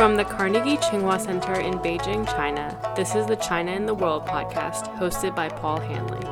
From the Carnegie Tsinghua Center in Beijing, China, this is the China in the World podcast, hosted by Paul Hanley.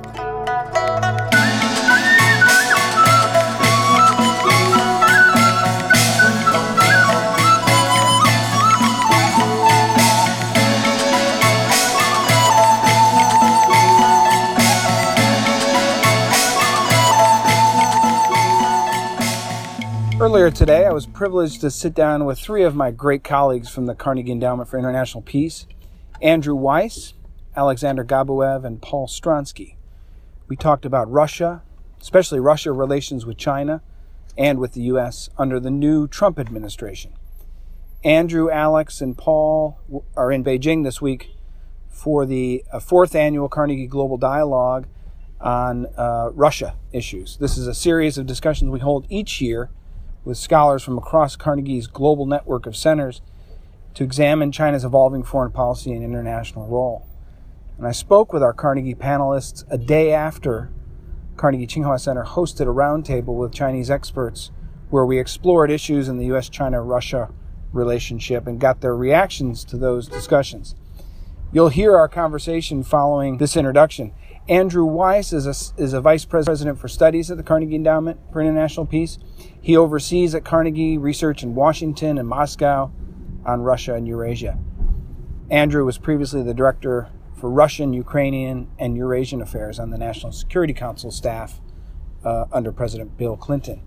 Earlier today, I was privileged to sit down with three of my great colleagues from the Carnegie Endowment for International Peace, Andrew Weiss, Alexander Gabuev, and Paul Stronsky. We talked about Russia, especially Russia relations with China and with the U.S. under the new Trump administration. Andrew, Alex, and Paul are in Beijing this week for the fourth annual Carnegie Global Dialogue on Russia issues. This is a series of discussions we hold each year with scholars from across Carnegie's global network of centers to examine China's evolving foreign policy and international role. And I spoke with our Carnegie panelists a day after Carnegie Tsinghua Center hosted a roundtable with Chinese experts where we explored issues in the U.S.-China-Russia relationship and got their reactions to those discussions. You'll hear our conversation following this introduction. Andrew Weiss is a vice president for studies at the Carnegie Endowment for International Peace. He oversees at Carnegie research in Washington and Moscow on Russia and Eurasia. Andrew was previously the director for Russian, Ukrainian, and Eurasian affairs on the National Security Council staff under President Bill Clinton.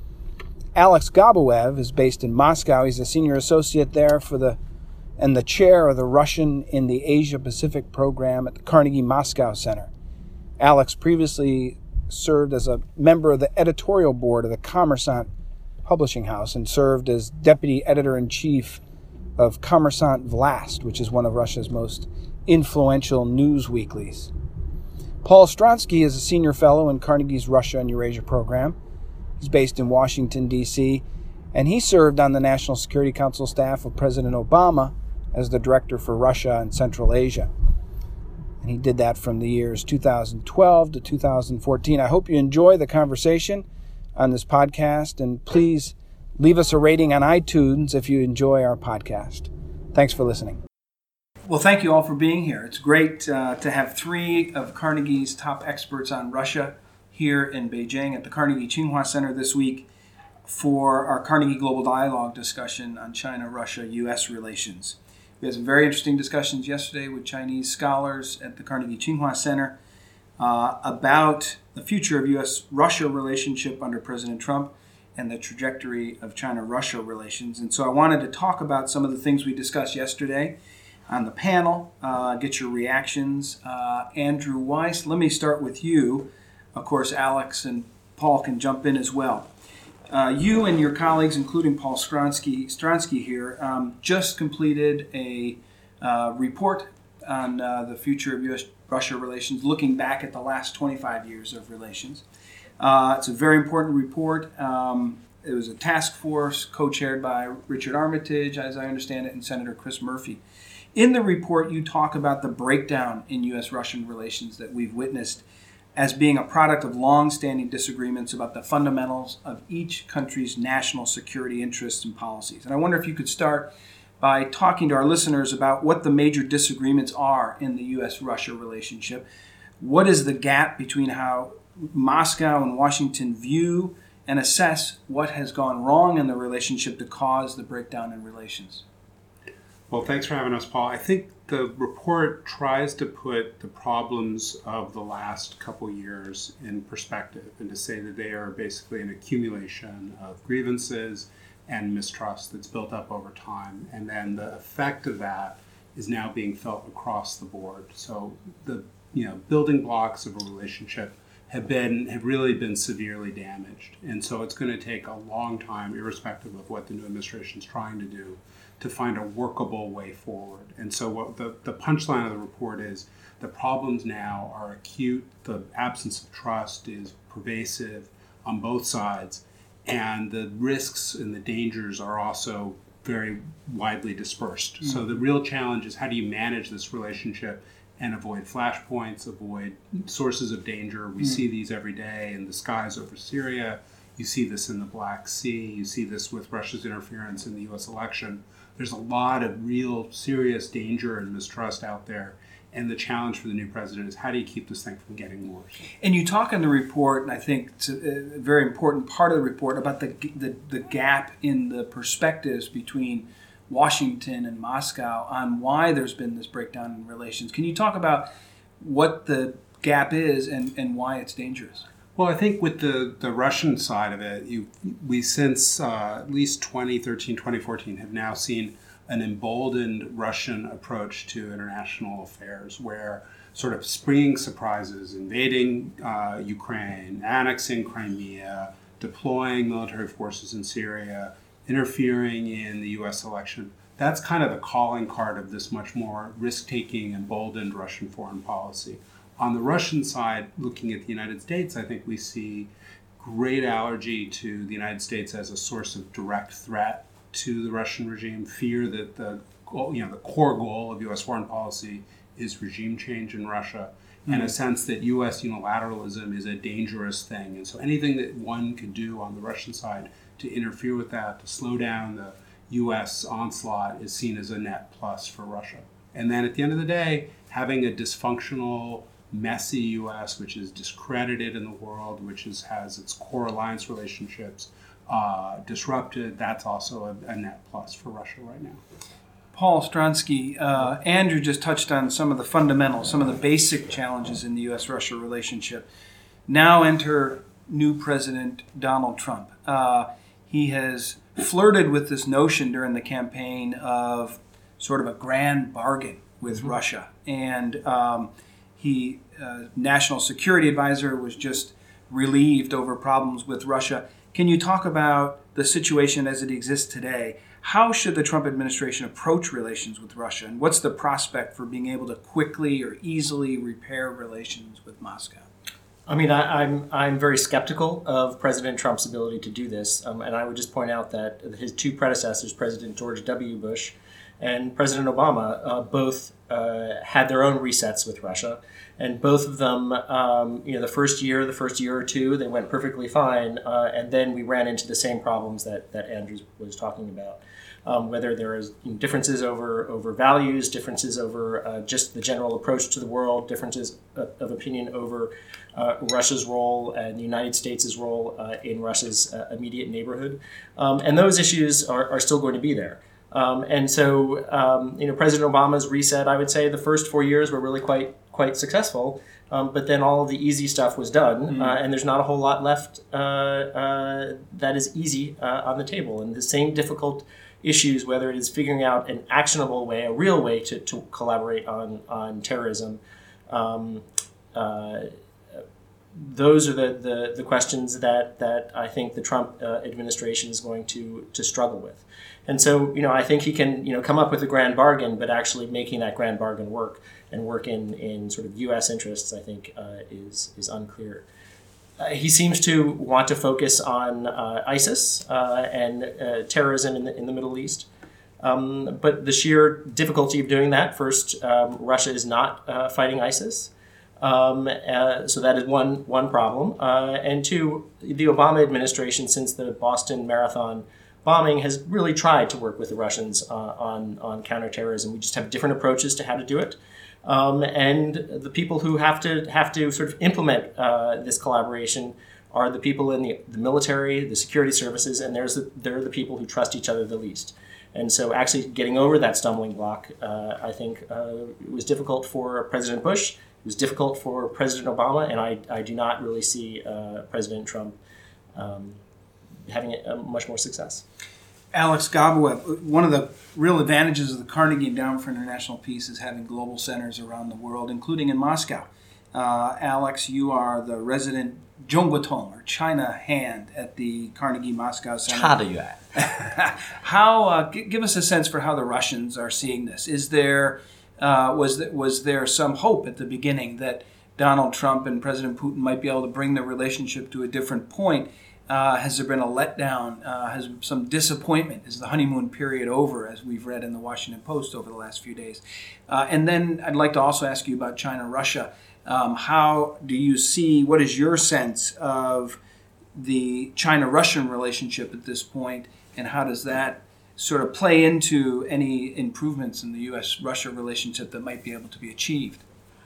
Alex Gabuev is based in Moscow. He's a senior associate there and the chair of the Russian in the Asia Pacific program at the Carnegie Moscow Center. Alex previously served as a member of the editorial board of the Kommersant Publishing House and served as deputy editor-in-chief of Kommersant Vlast, which is one of Russia's most influential news weeklies. Paul Stronsky is a senior fellow in Carnegie's Russia and Eurasia program. He's based in Washington, D.C., and he served on the National Security Council staff of President Obama as the director for Russia and Central Asia. And he did that from the years 2012 to 2014. I hope you enjoy the conversation on this podcast, and please leave us a rating on iTunes if you enjoy our podcast. Thanks for listening. Well, thank you all for being here. It's great to have three of Carnegie's top experts on Russia here in Beijing at the Carnegie Tsinghua Center this week for our Carnegie Global Dialogue discussion on China-Russia-U.S. relations. We had some very interesting discussions yesterday with Chinese scholars at the Carnegie Tsinghua Center about the future of U.S.-Russia relationship under President Trump and the trajectory of China-Russia relations. And so I wanted to talk about some of the things we discussed yesterday on the panel, get your reactions. Andrew Weiss, let me start with you. Of course, Alex and Paul can jump in as well. You and your colleagues, including Paul Stronsky here, just completed a report on the future of U.S.-Russia relations, looking back at the last 25 years of relations. It's a very important report. It was a task force co-chaired by Richard Armitage, as I understand it, and Senator Chris Murphy. In the report, you talk about the breakdown in U.S.-Russian relations that we've witnessed as being a product of long-standing disagreements about the fundamentals of each country's national security interests and policies. And I wonder if you could start by talking to our listeners about what the major disagreements are in the U.S.-Russia relationship. What is the gap between how Moscow and Washington view and assess what has gone wrong in the relationship to cause the breakdown in relations? Well, thanks for having us, Paul. I think the report tries to put the problems of the last couple years in perspective and to say that they are basically an accumulation of grievances and mistrust that's built up over time. And then the effect of that is now being felt across the board. So the building blocks of a relationship have really been severely damaged. And so it's going to take a long time, irrespective of what the new administration is trying to do, to find a workable way forward. And so what the punchline of the report is, the problems now are acute, the absence of trust is pervasive on both sides, and the risks and the dangers are also very widely dispersed. Mm-hmm. So the real challenge is, how do you manage this relationship and avoid flashpoints, avoid sources of danger? We see these every day in the skies over Syria, You see this in the Black Sea. You see this with Russia's interference in the U.S. election. There's a lot of real serious danger and mistrust out there. And the challenge for the new president is how do you keep this thing from getting worse? And you talk in the report, and I think it's a very important part of the report, about the gap in the perspectives between Washington and Moscow on why there's been this breakdown in relations. Can you talk about what the gap is and why it's dangerous? Well, I think with the Russian side of it, we since at least 2013, 2014 have now seen an emboldened Russian approach to international affairs where sort of springing surprises, invading Ukraine, annexing Crimea, deploying military forces in Syria, interfering in the U.S. election. That's kind of the calling card of this much more risk-taking, emboldened Russian foreign policy. On the Russian side, looking at the United States, I think we see great allergy to the United States as a source of direct threat to the Russian regime, fear that the core goal of U.S. foreign policy is regime change in Russia, and a sense that U.S. unilateralism is a dangerous thing. And so anything that one could do on the Russian side to interfere with that, to slow down the U.S. onslaught, is seen as a net plus for Russia. And then at the end of the day, having a dysfunctional, messy U.S., which is discredited in the world, which has its core alliance relationships disrupted, that's also a net plus for Russia right now. Paul Stronsky, Andrew just touched on some of the fundamentals, some of the basic challenges in the U.S.-Russia relationship. Now enter new President Donald Trump. He has flirted with this notion during the campaign of sort of a grand bargain with Russia. And National Security Advisor was just relieved over problems with Russia. Can you talk about the situation as it exists today? How should the Trump administration approach relations with Russia? And what's the prospect for being able to quickly or easily repair relations with Moscow? I mean, I'm very skeptical of President Trump's ability to do this. And I would just point out that his two predecessors, President George W. Bush and President Obama, both had their own resets with Russia. And both of them, the first year or two, they went perfectly fine. And then we ran into the same problems that Andrew was talking about. Whether there is differences over values, differences over just the general approach to the world, differences of opinion over Russia's role and the United States' role in Russia's immediate neighborhood. And those issues are still going to be there. And so, President Obama's reset, I would say the first 4 years were really quite successful, but then all of the easy stuff was done, and there's not a whole lot left that is easy on the table. And the same difficult issues, whether it is figuring out an actionable way, a real way to collaborate on terrorism, those are the questions that I think the Trump administration is going to struggle with. And so, I think he can, come up with a grand bargain, but actually making that grand bargain work and work in sort of U.S. interests, I think, is unclear. He seems to want to focus on ISIS and terrorism in the Middle East. But the sheer difficulty of doing that, first, Russia is not fighting ISIS. So that is one problem. And two, the Obama administration, since the Boston Marathon bombing, has really tried to work with the Russians on counterterrorism. We just have different approaches to how to do it. And the people who have to sort of implement this collaboration are the people in the military, the security services, and they're the people who trust each other the least. And so actually getting over that stumbling block, I think, was difficult for President Bush. It was difficult for President Obama, and I do not really see President Trump having much more success. Alex Gaboev, one of the real advantages of the Carnegie Endowment for International Peace is having global centers around the world, including in Moscow. Alex, you are the resident Zhongbutong, or China hand, at the Carnegie Moscow Center. Give us a sense for how the Russians are seeing this. Is there was there some hope at the beginning that Donald Trump and President Putin might be able to bring the relationship to a different point? Has there been a letdown? Has some disappointment? Is the honeymoon period over, as we've read in the Washington Post over the last few days? And then I'd like to also ask you about China-Russia. How do you see, what is your sense of the China-Russian relationship at this point, and how does that sort of play into any improvements in the U.S.-Russia relationship that might be able to be achieved?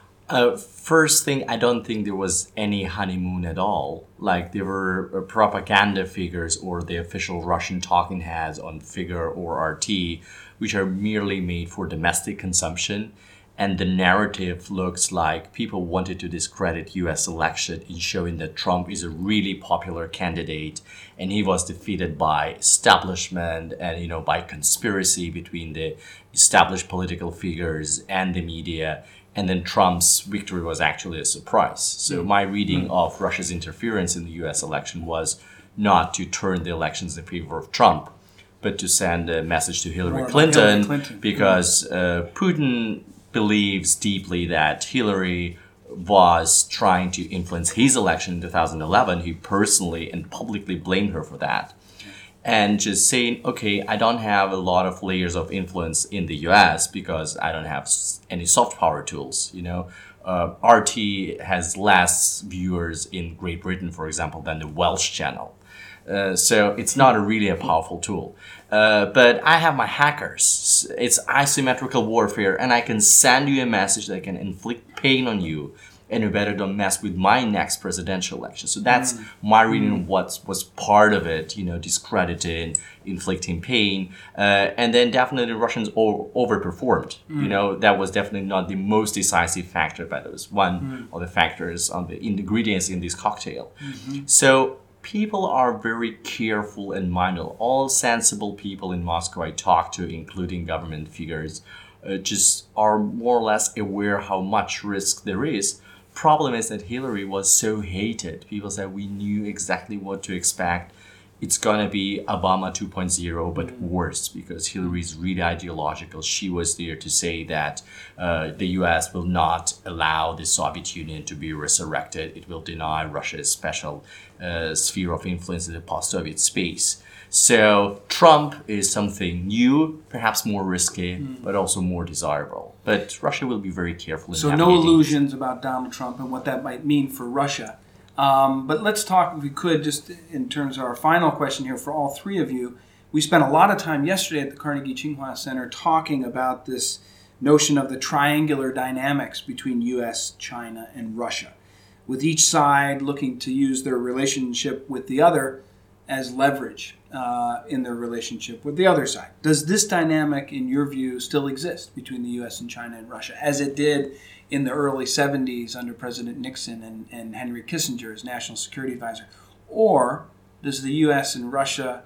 First thing, I don't think there was any honeymoon at all. Like, there were propaganda figures or the official Russian talking heads on Figure or RT, which are merely made for domestic consumption. And the narrative looks like people wanted to discredit U.S. election in showing that Trump is a really popular candidate and he was defeated by establishment and, by conspiracy between the established political figures and the media. And then Trump's victory was actually a surprise. So my reading of Russia's interference in the U.S. election was not to turn the elections in favor of Trump, but to send a message to Hillary Clinton, because Putin believes deeply that Hillary was trying to influence his election in 2011. He personally and publicly blamed her for that. And just saying, okay, I don't have a lot of layers of influence in the US because I don't have any soft power tools. RT has less viewers in Great Britain, for example, than the Welsh channel. So it's not really a powerful tool. But I have my hackers. It's asymmetrical warfare, and I can send you a message that can inflict pain on you, and you better don't mess with my next presidential election. So that's my reading of what was part of it, discrediting, inflicting pain. And then definitely the Russians overperformed. That was definitely not the most decisive factor, but it was one of the factors on the ingredients in this cocktail. So people are very careful and mindful. All sensible people in Moscow I talked to, including government figures, just are more or less aware how much risk there is. Problem is that Hillary was so hated. People said we knew exactly what to expect. It's going to be Obama 2.0, but worse, because Hillary's really ideological. She was there to say that the U.S. will not allow the Soviet Union to be resurrected. It will deny Russia's special sphere of influence in the post-Soviet space. So Trump is something new, perhaps more risky, but also more desirable. But Russia will be very careful in So no illusions about Donald Trump and what that might mean for Russia. But let's talk, if we could, just in terms of our final question here for all three of you. We spent a lot of time yesterday at the Carnegie Tsinghua Center talking about this notion of the triangular dynamics between U.S., China, and Russia, with each side looking to use their relationship with the other as leverage in their relationship with the other side. Does this dynamic, in your view, still exist between the U.S. and China and Russia, as it did in the early 70s under President Nixon and Henry Kissinger as National Security Advisor? Or does the U.S. and Russia,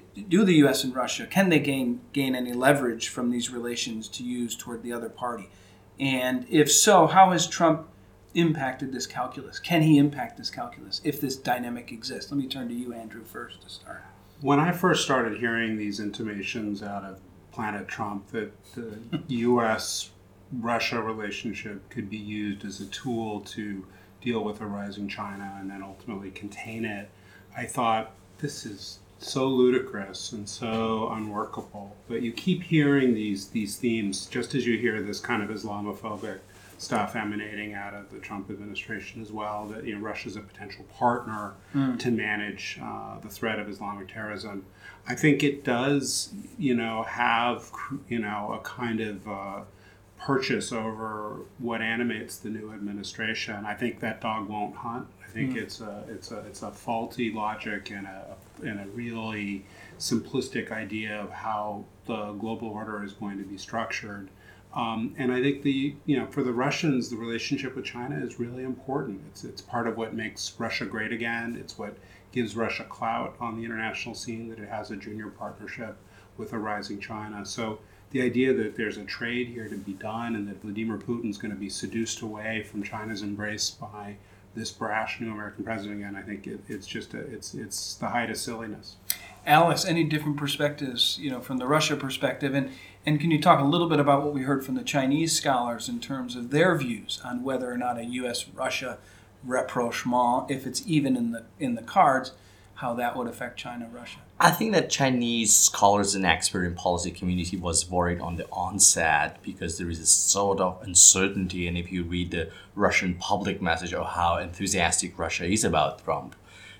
can they gain any leverage from these relations to use toward the other party? And if so, how has Trump impacted this calculus? Can he impact this calculus if this dynamic exists? Let me turn to you, Andrew, first to start. When I first started hearing these intimations out of Planet Trump that the U.S.-Russia relationship could be used as a tool to deal with a rising China and then ultimately contain it, I thought, this is so ludicrous and so unworkable. But you keep hearing these themes, just as you hear this kind of Islamophobic stuff emanating out of the Trump administration as well, that Russia's a potential partner to manage the threat of Islamic terrorism. I think it does, have, a kind of purchase over what animates the new administration. I think that dog won't hunt. I think it's a faulty logic and a really simplistic idea of how the global order is going to be structured. And I think for the Russians, the relationship with China is really important. It's part of what makes Russia great again. It's what gives Russia clout on the international scene, that it has a junior partnership with a rising China. So the idea that there's a trade here to be done and that Vladimir Putin's going to be seduced away from China's embrace by this brash new American president again, I think it's the height of silliness. Alice, any different perspectives, from the Russia perspective? And can you talk a little bit about what we heard from the Chinese scholars in terms of their views on whether or not a U.S.-Russia rapprochement, if it's even in the cards, how that would affect China-Russia? I think that Chinese scholars and experts in policy community was worried on the onset because there is a sort of uncertainty. And if you read the Russian public message of how enthusiastic Russia is about Trump,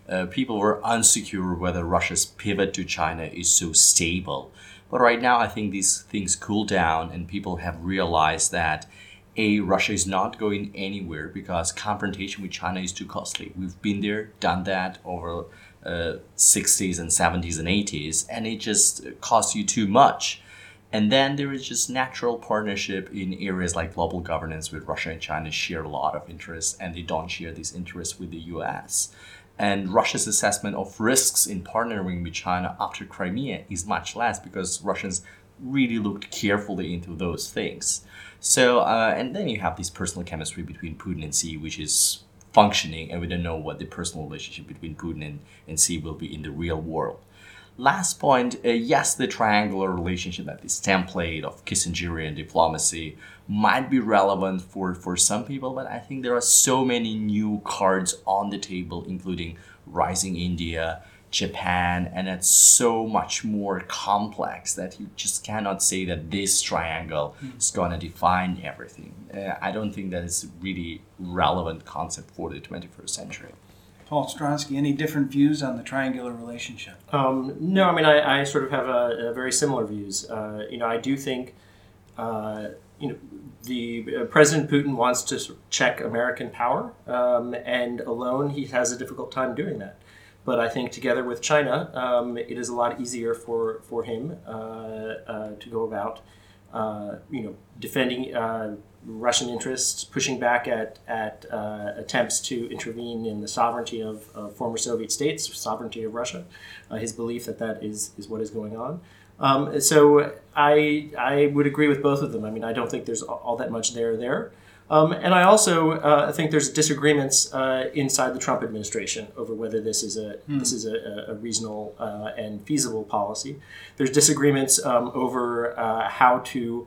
people were unsecure whether Russia's pivot to China is so stable. But right now, I think these things cool down and people have realized that Russia is not going anywhere because confrontation with China is too costly. We've been there, done that over 60s and 70s and 80s, and it just costs you too much. And then there is just natural partnership in areas like global governance with Russia and China share a lot of interests, and they don't share these interests with the US. And Russia's assessment of risks in partnering with China after Crimea is much less because Russians really looked carefully into those things. So, and then you have this personal chemistry between Putin and Xi, which is functioning, and we don't know what the personal relationship between Putin and Xi will be in the real world. Last point, yes, the triangular relationship, that this template of Kissingerian diplomacy might be relevant for some people, but I think there are so many new cards on the table, including rising India, Japan, and it's so much more complex that you just cannot say that this triangle is going to define everything. I don't think that is a really relevant concept for the 21st century. Paul Stronsky, any different views on the triangular relationship? No, I mean, I sort of have a very similar views. I do think, the President Putin wants to sort of check American power, and alone he has a difficult time doing that. But I think together with China, it is a lot easier for him to go about, defending Russian interests, pushing back at attempts to intervene in the sovereignty of former Soviet states, sovereignty of Russia, his belief that is what is going on. So I would agree with both of them. I mean, I don't think there's all that much there. And I also think there's disagreements inside the Trump administration over whether this is a reasonable and feasible policy. There's disagreements over how to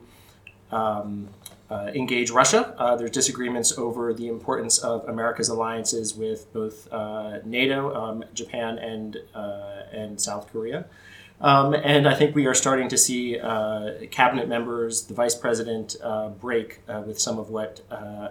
engage Russia. There's disagreements over the importance of America's alliances with both NATO, Japan, and South Korea. And I think we are starting to see cabinet members, the vice president, break with some of what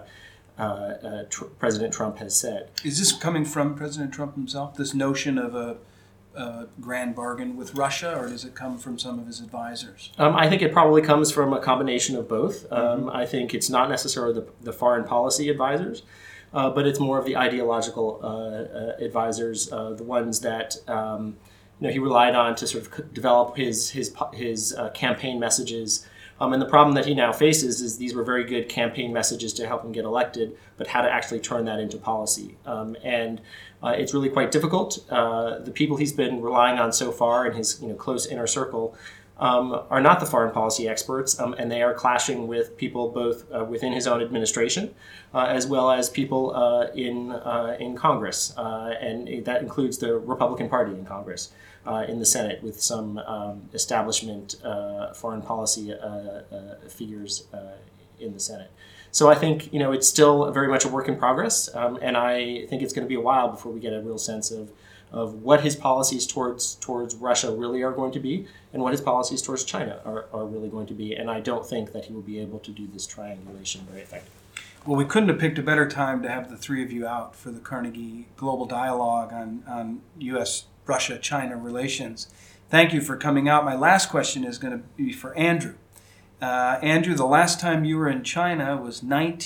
President Trump has said. Is this coming from President Trump himself, this notion of a grand bargain with Russia, or does it come from some of his advisors? I think it probably comes from a combination of both. I think it's not necessarily the foreign policy advisors, but it's more of the ideological advisors, the ones that he relied on to sort of develop his campaign messages. And the problem that he now faces is these were very good campaign messages to help him get elected, but how to actually turn that into policy. And it's really quite difficult. The people he's been relying on so far in his close inner circle are not the foreign policy experts, and they are clashing with people both within his own administration as well as people in Congress. And that includes the Republican Party in Congress. In the Senate with some establishment foreign policy figures in the Senate. So I think it's still very much a work in progress, and I think it's going to be a while before we get a real sense of what his policies towards Russia really are going to be and what his policies towards China are really going to be. And I don't think that he will be able to do this triangulation very effectively. Well, we couldn't have picked a better time to have the three of you out for the Carnegie Global Dialogue on U.S.-Russia-China relations. Thank you for coming out. My last question is going to be for Andrew. Andrew, the last time you were in China was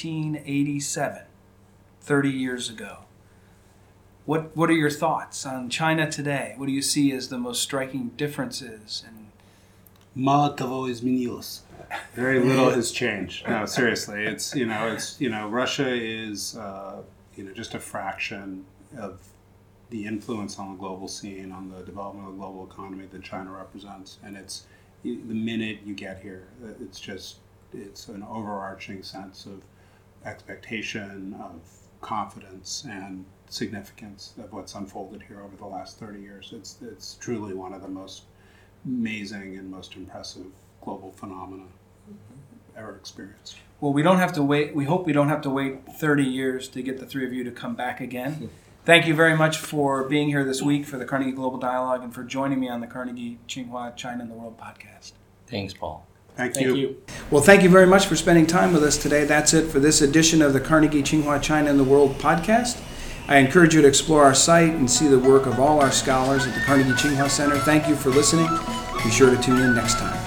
1987, 30 years ago. What are your thoughts on China today? What do you see as the most striking differences? Мало того изменилось. Very little has changed. No, seriously, it's Russia is just a fraction of the influence on the global scene, on the development of the global economy that China represents. And it's the minute you get here, it's an overarching sense of expectation, of confidence, and significance of what's unfolded here over the last 30 years. It's truly one of the most amazing and most impressive global phenomena ever experienced. Well, we don't have to wait. We hope we don't have to wait 30 years to get the three of you to come back again. Thank you very much for being here this week for the Carnegie Global Dialogue and for joining me on the Carnegie Tsinghua China and the World podcast. Thanks, Paul. Thank you. Well, thank you very much for spending time with us today. That's it for this edition of the Carnegie Tsinghua China and the World podcast. I encourage you to explore our site and see the work of all our scholars at the Carnegie Tsinghua Center. Thank you for listening. Be sure to tune in next time.